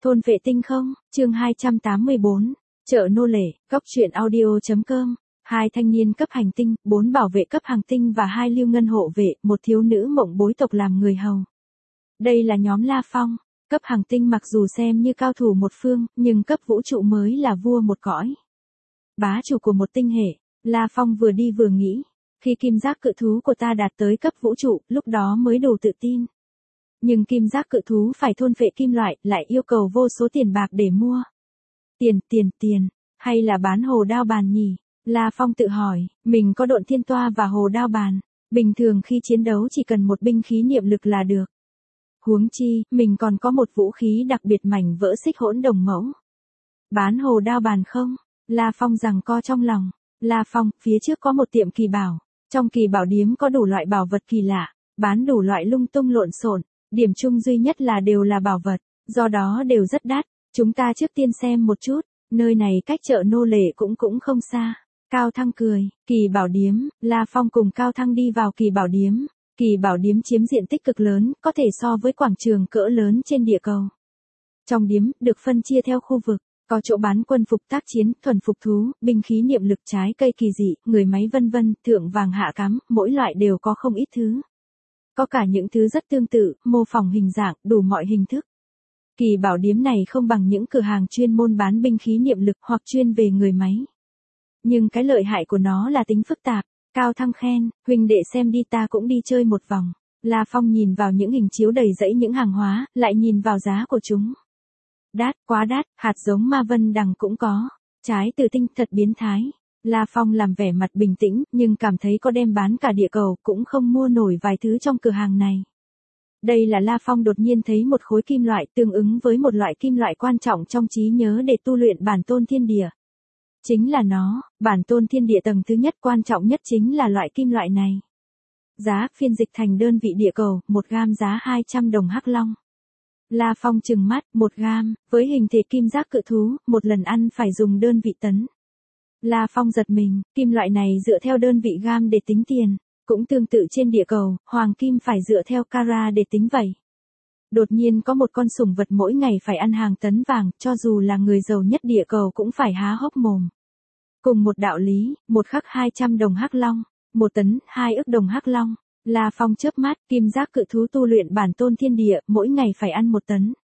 Thôn vệ tinh không, chương 284, chợ nô lệ, góc truyện audio.com, 2 thanh niên cấp hành tinh, 4 bảo vệ cấp hàng tinh và 2 lưu ngân hộ vệ, một thiếu nữ mộng bối tộc làm người hầu. Đây là nhóm La Phong, cấp hàng tinh mặc dù xem như cao thủ một phương, nhưng cấp vũ trụ mới là vua một cõi. Bá chủ của một tinh hệ, La Phong vừa đi vừa nghĩ, khi kim giác cự thú của ta đạt tới cấp vũ trụ, lúc đó mới đủ tự tin. Nhưng kim giác cự thú phải thôn phệ kim loại, lại yêu cầu vô số tiền bạc để mua. Tiền, hay là bán hồ đao bàn nhỉ? La Phong tự hỏi, mình có độn thiên toa và hồ đao bàn, bình thường khi chiến đấu chỉ cần một binh khí niệm lực là được. Huống chi, mình còn có một vũ khí đặc biệt mảnh vỡ xích hỗn đồng mẫu. Bán hồ đao bàn không? La Phong giằng co trong lòng. La Phong, phía trước có một tiệm kỳ bảo, trong kỳ bảo điếm có đủ loại bảo vật kỳ lạ, bán đủ loại lung tung lộn xộn. Điểm chung duy nhất là đều là bảo vật, do đó đều rất đắt. Chúng ta trước tiên xem một chút, nơi này cách chợ nô lệ cũng không xa. Cao Thăng cười, kỳ bảo điếm, La Phong cùng Cao Thăng đi vào kỳ bảo điếm. Kỳ bảo điếm chiếm diện tích cực lớn, có thể so với quảng trường cỡ lớn trên địa cầu. Trong điếm, được phân chia theo khu vực, có chỗ bán quân phục tác chiến, thuần phục thú, binh khí niệm lực trái cây kỳ dị, người máy vân vân, thượng vàng hạ cám, mỗi loại đều có không ít thứ. Có cả những thứ rất tương tự, mô phỏng hình dạng, đủ mọi hình thức. Kỳ bảo điếm này không bằng những cửa hàng chuyên môn bán binh khí niệm lực hoặc chuyên về người máy. Nhưng cái lợi hại của nó là tính phức tạp. Cao Thăng khen, huynh đệ xem đi ta cũng đi chơi một vòng. La Phong nhìn vào những hình chiếu đầy dãy những hàng hóa, lại nhìn vào giá của chúng. Đắt, quá đắt, hạt giống ma vân đằng cũng có. Trái từ tinh thật biến thái. La Phong làm vẻ mặt bình tĩnh, nhưng cảm thấy có đem bán cả địa cầu cũng không mua nổi vài thứ trong cửa hàng này. Đây là La Phong đột nhiên thấy một khối kim loại tương ứng với một loại kim loại quan trọng trong trí nhớ để tu luyện bản tôn thiên địa. Chính là nó, bản tôn thiên địa tầng thứ nhất quan trọng nhất chính là loại kim loại này. Giá phiên dịch thành đơn vị địa cầu, 1 gam giá 200 đồng Hắc Long. La Phong trừng mắt, 1 gam, với hình thể kim giác cự thú, một lần ăn phải dùng đơn vị tấn. La Phong giật mình, kim loại này dựa theo đơn vị gam để tính tiền, cũng tương tự trên địa cầu, hoàng kim phải dựa theo carat để tính vậy. Đột nhiên có một con sủng vật mỗi ngày phải ăn hàng tấn vàng, cho dù là người giàu nhất địa cầu cũng phải há hốc mồm. Cùng một đạo lý, 1 khắc 200 đồng Hắc Long, 1 tấn, 2 ức đồng Hắc Long. La Phong chớp mắt, kim giác cự thú tu luyện bản tôn thiên địa, mỗi ngày phải ăn 1 tấn.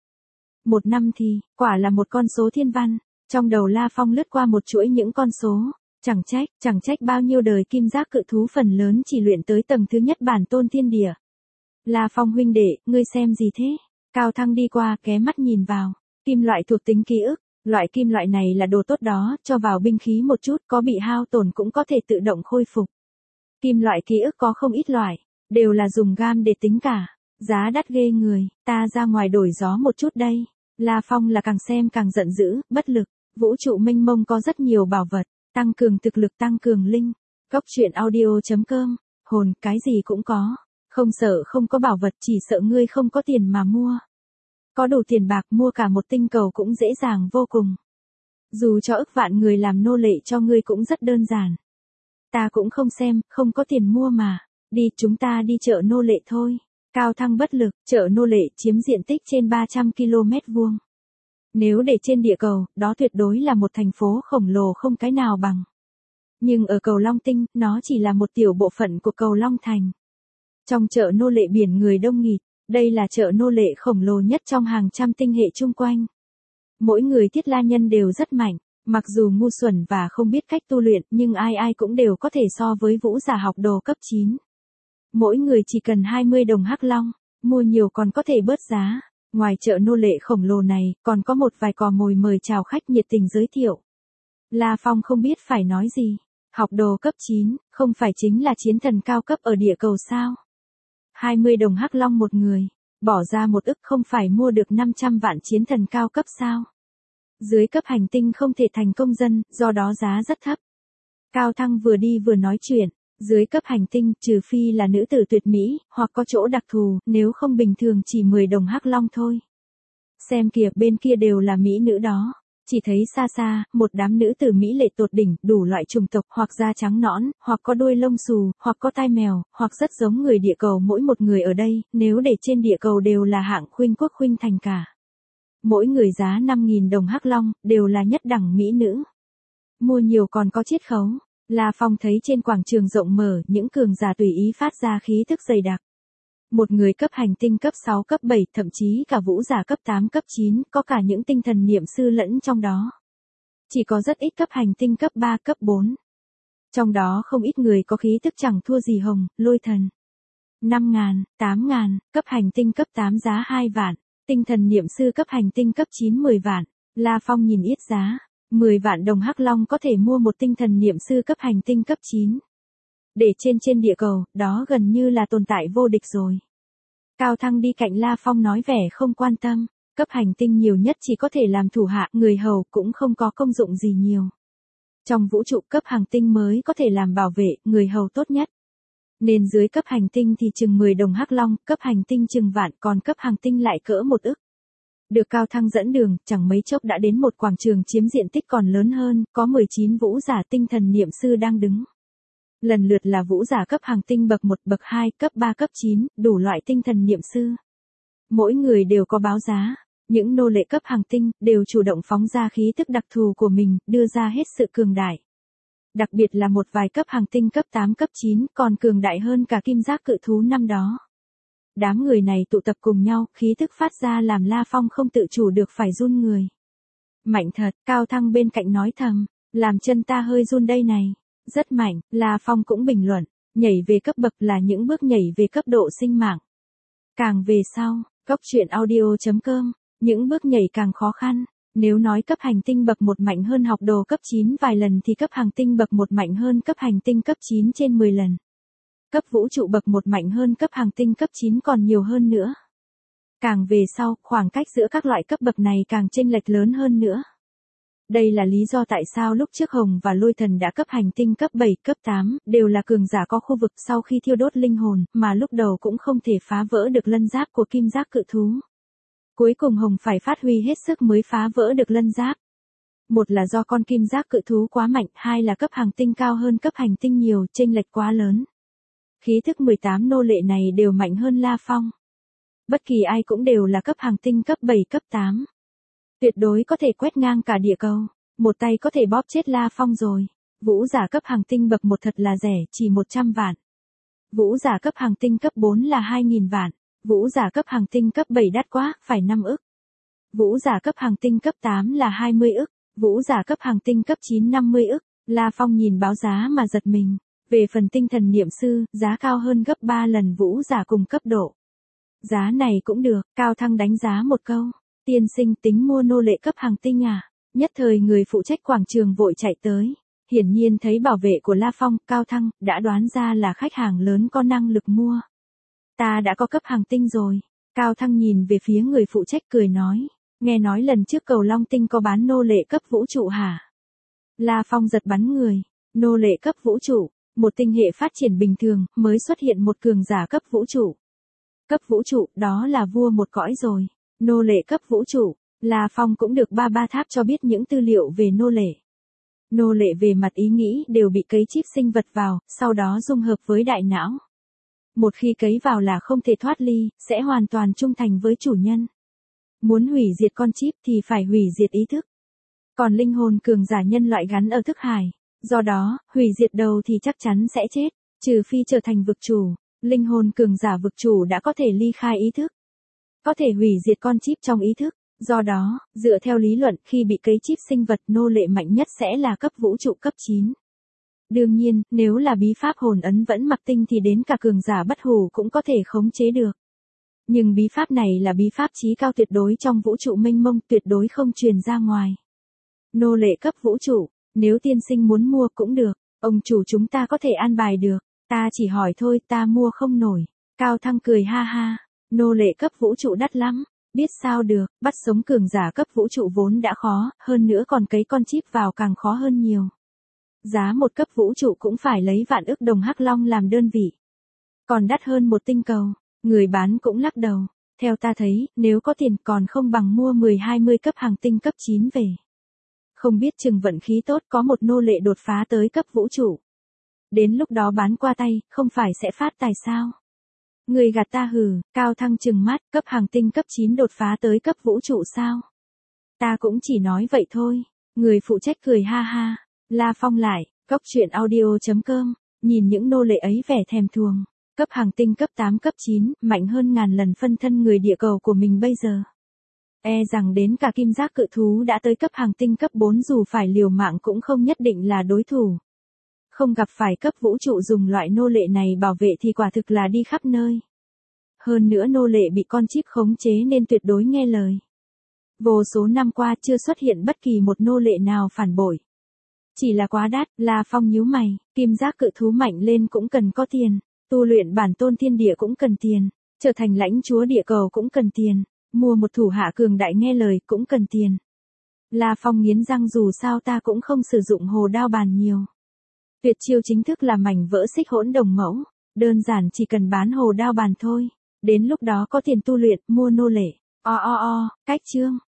1 năm thì, quả là một con số thiên văn. Trong đầu La Phong lướt qua một chuỗi những con số, chẳng trách bao nhiêu đời kim giác cự thú phần lớn chỉ luyện tới tầng thứ nhất bản tôn thiên địa. La Phong huynh đệ, ngươi xem gì thế? Cao Thăng đi qua, ké mắt nhìn vào. Kim loại thuộc tính ký ức, loại kim loại này là đồ tốt đó, cho vào binh khí một chút, có bị hao tổn cũng có thể tự động khôi phục. Kim loại ký ức có không ít loại, đều là dùng gam để tính cả. Giá đắt ghê người, ta ra ngoài đổi gió một chút đây. La Phong là càng xem càng giận dữ, bất lực. Vũ trụ mênh mông có rất nhiều bảo vật, tăng cường thực lực tăng cường linh. Góc truyện audio.com, hồn, cái gì cũng có. Không sợ không có bảo vật, chỉ sợ ngươi không có tiền mà mua. Có đủ tiền bạc mua cả một tinh cầu cũng dễ dàng vô cùng. Dù cho ức vạn người làm nô lệ cho ngươi cũng rất đơn giản. Ta cũng không xem, không có tiền mua mà. Đi, chúng ta đi chợ nô lệ thôi. Cao Thăng bất lực, chợ nô lệ chiếm diện tích trên 300 km vuông. Nếu để trên địa cầu, đó tuyệt đối là một thành phố khổng lồ không cái nào bằng. Nhưng ở cầu Long Tinh, nó chỉ là một tiểu bộ phận của cầu Long Thành. Trong chợ nô lệ biển người đông nghịt, đây là chợ nô lệ khổng lồ nhất trong hàng trăm tinh hệ chung quanh. Mỗi người Thiết La Nhân đều rất mạnh, mặc dù ngu xuẩn và không biết cách tu luyện, nhưng ai cũng đều có thể so với vũ giả học đồ cấp 9. Mỗi người chỉ cần 20 đồng Hắc Long, mua nhiều còn có thể bớt giá. Ngoài chợ nô lệ khổng lồ này, còn có một vài cò mồi mời chào khách nhiệt tình giới thiệu. La Phong không biết phải nói gì. Học đồ cấp 9, không phải chính là chiến thần cao cấp ở địa cầu sao? 20 đồng Hắc Long một người, bỏ ra 1 ức không phải mua được 500 vạn chiến thần cao cấp sao? Dưới cấp hành tinh không thể thành công dân, do đó giá rất thấp. Cao Thăng vừa đi vừa nói chuyện. Dưới cấp hành tinh, trừ phi là nữ tử tuyệt mỹ, hoặc có chỗ đặc thù, nếu không bình thường chỉ 10 đồng Hắc Long thôi. Xem kìa, bên kia đều là mỹ nữ đó. Chỉ thấy xa xa, một đám nữ tử mỹ lệ tột đỉnh, đủ loại chủng tộc, hoặc da trắng nõn, hoặc có đuôi lông xù, hoặc có tai mèo, hoặc rất giống người địa cầu mỗi một người ở đây, nếu để trên địa cầu đều là hạng khuynh quốc khuynh thành cả. Mỗi người giá 5.000 đồng hắc long, đều là nhất đẳng mỹ nữ. Mua nhiều còn có chiết khấu. La Phong thấy trên quảng trường rộng mở, những cường giả tùy ý phát ra khí thức dày đặc. Một người cấp hành tinh cấp 6 cấp 7, thậm chí cả vũ giả cấp 8 cấp 9, có cả những tinh thần niệm sư lẫn trong đó. Chỉ có rất ít cấp hành tinh cấp 3 cấp 4. Trong đó không ít người có khí tức chẳng thua gì Hồng, Lôi Thần. 5.000, 8.000, cấp hành tinh cấp 8 giá 2 vạn, tinh thần niệm sư cấp hành tinh cấp 9 10 vạn. La Phong nhìn yết giá, 10 vạn đồng hắc long có thể mua một tinh thần niệm sư cấp hành tinh cấp 9. Để trên địa cầu, đó gần như là tồn tại vô địch rồi. Cao Thăng đi cạnh La Phong nói vẻ không quan tâm, cấp hành tinh nhiều nhất chỉ có thể làm thủ hạ, người hầu cũng không có công dụng gì nhiều. Trong vũ trụ cấp hành tinh mới có thể làm bảo vệ, người hầu tốt nhất. Nên dưới cấp hành tinh thì chừng 10 đồng hắc long, cấp hành tinh chừng vạn, còn cấp hành tinh lại cỡ 1 ức. Được Cao Thăng dẫn đường, chẳng mấy chốc đã đến một quảng trường chiếm diện tích còn lớn hơn, có 19 vũ giả tinh thần niệm sư đang đứng. Lần lượt là vũ giả cấp hành tinh bậc 1, bậc 2, cấp 3, cấp 9, đủ loại tinh thần niệm sư. Mỗi người đều có báo giá, những nô lệ cấp hành tinh đều chủ động phóng ra khí tức đặc thù của mình, đưa ra hết sự cường đại. Đặc biệt là một vài cấp hành tinh cấp 8 cấp 9 còn cường đại hơn cả kim giác cự thú năm đó. Đám người này tụ tập cùng nhau, khí tức phát ra làm La Phong không tự chủ được phải run người. Mạnh thật, Cao Thăng bên cạnh nói thầm, làm chân ta hơi run đây này. Rất mạnh, La Phong cũng bình luận, nhảy về cấp bậc là những bước nhảy về cấp độ sinh mạng. Càng về sau, Cốc Truyện Audio.com, những bước nhảy càng khó khăn. Nếu nói cấp hành tinh bậc 1 mạnh hơn học đồ cấp 9 vài lần thì cấp hành tinh bậc 1 mạnh hơn cấp hành tinh cấp 9 trên 10 lần. Cấp vũ trụ bậc 1 mạnh hơn cấp hành tinh cấp 9 còn nhiều hơn nữa. Càng về sau, khoảng cách giữa các loại cấp bậc này càng chênh lệch lớn hơn nữa. Đây là lý do tại sao lúc trước Hồng và Lôi Thần đã cấp hành tinh cấp 7, cấp 8, đều là cường giả có khu vực sau khi thiêu đốt linh hồn, mà lúc đầu cũng không thể phá vỡ được lân giáp của kim giác cự thú. Cuối cùng Hồng phải phát huy hết sức mới phá vỡ được lân giáp. Một là do con kim giác cự thú quá mạnh, hai là cấp hành tinh cao hơn cấp hành tinh nhiều, chênh lệch quá lớn. Khí thức 18 nô lệ này đều mạnh hơn La Phong. Bất kỳ ai cũng đều là cấp hành tinh cấp 7, cấp 8. Tuyệt đối có thể quét ngang cả địa cầu, một tay có thể bóp chết La Phong rồi. Vũ giả cấp hành tinh bậc 1 thật là rẻ, chỉ 100 vạn. Vũ giả cấp hành tinh cấp 4 là 2.000 vạn. Vũ giả cấp hành tinh cấp 7 đắt quá, phải 5 ức. Vũ giả cấp hành tinh cấp 8 là 20 ức. Vũ giả cấp hành tinh cấp 9 50 ức. La Phong nhìn báo giá mà giật mình. Về phần tinh thần niệm sư, giá cao hơn gấp 3 lần vũ giả cùng cấp độ. Giá này cũng được, Cao Thăng đánh giá một câu. Tiên sinh tính mua nô lệ cấp hành tinh à? Nhất thời người phụ trách quảng trường vội chạy tới. Hiển nhiên thấy bảo vệ của La Phong, Cao Thăng, đã đoán ra là khách hàng lớn có năng lực mua. Ta đã có cấp hành tinh rồi. Cao Thăng nhìn về phía người phụ trách cười nói. Nghe nói lần trước cầu Long Tinh có bán nô lệ cấp vũ trụ hả? La Phong giật bắn người. Nô lệ cấp vũ trụ. Một tinh hệ phát triển bình thường, mới xuất hiện một cường giả cấp vũ trụ. Cấp vũ trụ, đó là vua một cõi rồi. Nô lệ cấp vũ trụ, La Phong cũng được ba tháp cho biết những tư liệu về nô lệ. Nô lệ về mặt ý nghĩ đều bị cấy chip sinh vật vào, sau đó dung hợp với đại não. Một khi cấy vào là không thể thoát ly, sẽ hoàn toàn trung thành với chủ nhân. Muốn hủy diệt con chip thì phải hủy diệt ý thức. Còn linh hồn cường giả nhân loại gắn ở thức hải. Do đó, hủy diệt đầu thì chắc chắn sẽ chết, trừ phi trở thành vực chủ. Linh hồn cường giả vực chủ đã có thể ly khai ý thức. Có thể hủy diệt con chip trong ý thức. Do đó, dựa theo lý luận khi bị cấy chip sinh vật nô lệ mạnh nhất sẽ là cấp vũ trụ cấp 9. Đương nhiên, nếu là bí pháp hồn ấn vẫn mặc tinh thì đến cả cường giả bất hủ cũng có thể khống chế được. Nhưng bí pháp này là bí pháp chí cao tuyệt đối trong vũ trụ mênh mông, tuyệt đối không truyền ra ngoài. Nô lệ cấp vũ trụ, nếu tiên sinh muốn mua cũng được, ông chủ chúng ta có thể an bài được, ta chỉ hỏi thôi, ta mua không nổi. Cao Thăng cười ha ha, nô lệ cấp vũ trụ đắt lắm, biết sao được, bắt sống cường giả cấp vũ trụ vốn đã khó, hơn nữa còn cấy con chip vào càng khó hơn nhiều. Giá một cấp vũ trụ cũng phải lấy vạn ức đồng hắc long làm đơn vị. Còn đắt hơn một tinh cầu, người bán cũng lắc đầu. Theo ta thấy, nếu có tiền còn không bằng mua 10-20 cấp hành tinh cấp 9 về. Không biết chừng vận khí tốt có một nô lệ đột phá tới cấp vũ trụ. Đến lúc đó bán qua tay, không phải sẽ phát tài sao? Người gạt ta hừ, Cao Thăng chừng mắt, cấp hành tinh cấp 9 đột phá tới cấp vũ trụ sao? Ta cũng chỉ nói vậy thôi. Người phụ trách cười ha ha. La Phong lại, cóc truyện audio.com, nhìn những nô lệ ấy vẻ thèm thuồng. Cấp hàng tinh cấp 8 cấp 9, mạnh hơn ngàn lần phân thân người địa cầu của mình bây giờ. E rằng đến cả kim giác cự thú đã tới cấp hàng tinh cấp 4 dù phải liều mạng cũng không nhất định là đối thủ. Không gặp phải cấp vũ trụ dùng loại nô lệ này bảo vệ thì quả thực là đi khắp nơi. Hơn nữa nô lệ bị con chip khống chế nên tuyệt đối nghe lời. Vô số năm qua chưa xuất hiện bất kỳ một nô lệ nào phản bội. Chỉ là quá đắt, La Phong nhíu mày, kim giác cự thú mạnh lên cũng cần có tiền, tu luyện bản tôn thiên địa cũng cần tiền, trở thành lãnh chúa địa cầu cũng cần tiền, mua một thủ hạ cường đại nghe lời cũng cần tiền. La Phong nghiến răng dù sao ta cũng không sử dụng hồ đao bàn nhiều. Tuyệt chiêu chính thức là mảnh vỡ xích hỗn đồng mẫu, đơn giản chỉ cần bán hồ đao bàn thôi, đến lúc đó có tiền tu luyện, mua nô lệ. Cách chương